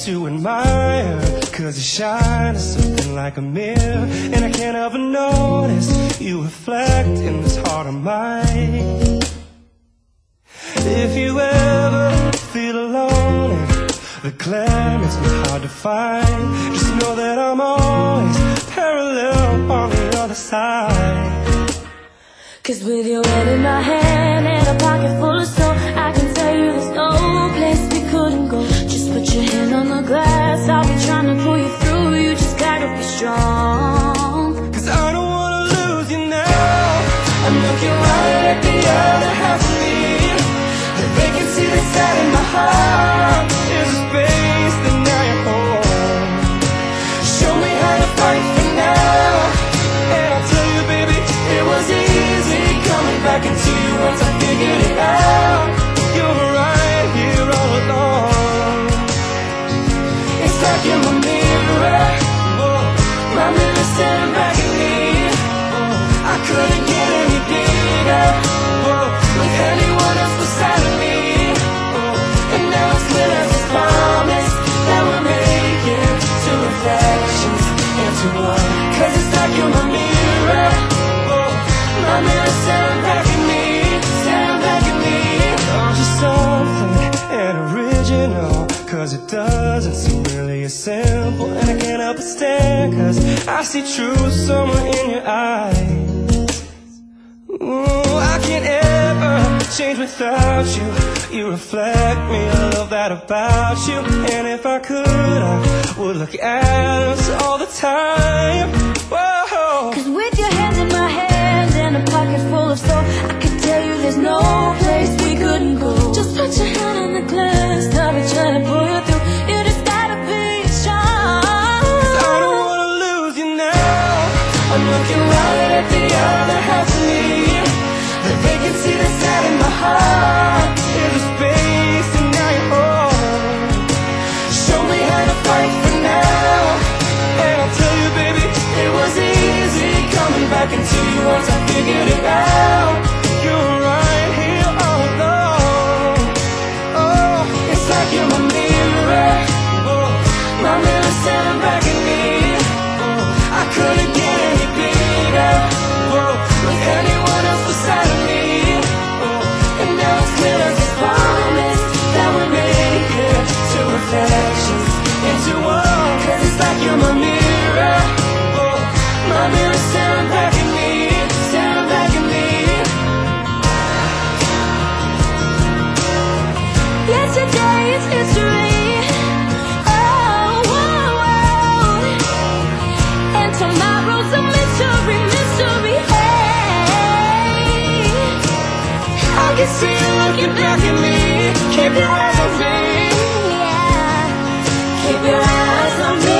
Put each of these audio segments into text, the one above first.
to admire, 'cause you shine as something like a mirror, and I can't help but notice you reflect in this heart of mine. If you ever feel alone and the glare makes me hard to find, just know that I'm always parallel on the other side. 'Cause with your head in my hand and a pocket full of soul, I can tell you there's no place we couldn't go. Just put your hand on the glass, I'll be trying to pull you through. You just gotta be strong. 'Cause I don't wanna lose you now. I'm looking right at the other half of me. The vacancy that's out in my heart is a space that now you're home. Show me how to fight for now, and I'll tell you, baby, it was easy coming back into you once I figured it out. You're right here all along. It's like you're my mirror, my mirror staring back at me. I couldn't get any bigger with anyone else beside of me. And now it's lit as a promise that we're making two reflections into one. 'Cause it's like you're my mirror, my mirror staring back at me, staring back at me. Oh, just something and original, 'cause it doesn't seem really as simple. And I can't help but stare, 'cause I see truth somewhere in your eyes. Ooh, I can't ever change without you. You reflect me, I love that about you. And if I could, I would look at us all the time. Whoa. 'Cause with your hands in my hands and a pocket full of soul, I can tell you there's no place we couldn't go. Just put your hand on the glass, I'll be trying to pull you through. You just gotta be strong. 'Cause I don't wanna lose you now. I'm looking right at the other half of me. The vacancy that's out in my heart is a space and now you're home. Show me how to fight for now, and I'll tell you, baby, it was easy coming back into you once I figured it out. You're right here all along. Oh, it's like you're my mirror, my mirror staring back at me. I couldn't get any bigger with anyone else beside of me. And now it's clear as a promise that we're making two reflections into one. 'Cause it's like you're my mirror, my mirror staring back at me, staring back at me. Yesterday is history, oh, whoa, whoa. And tomorrow's a mystery, mystery, hey. I can see you looking back at me. Keep your eyes on me, Yeah, keep your eyes on me.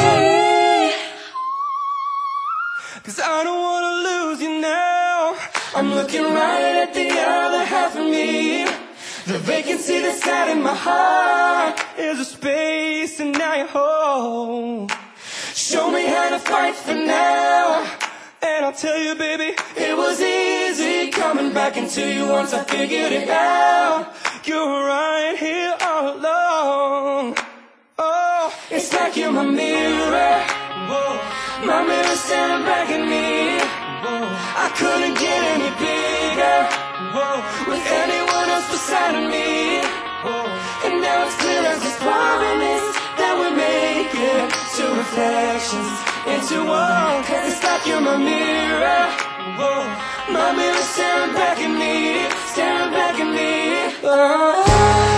'cause I don't wanna lose you now. I'm looking right at the other half of me. The vacancy that's out in my heart is a space and now you're home. Show me how to fight for now, and I'll tell you, baby, it was easy coming back into you once I figured it out. You're right here all along. Oh, it's like you're my mirror, my mirror staring back at me. I couldn't get any bigger with anyone else beside of me. And now it's clear as this promise that we're making two reflections into one. 'Cause it's like you're my mirror, my mirror staring back at me, staring back at me. Oh.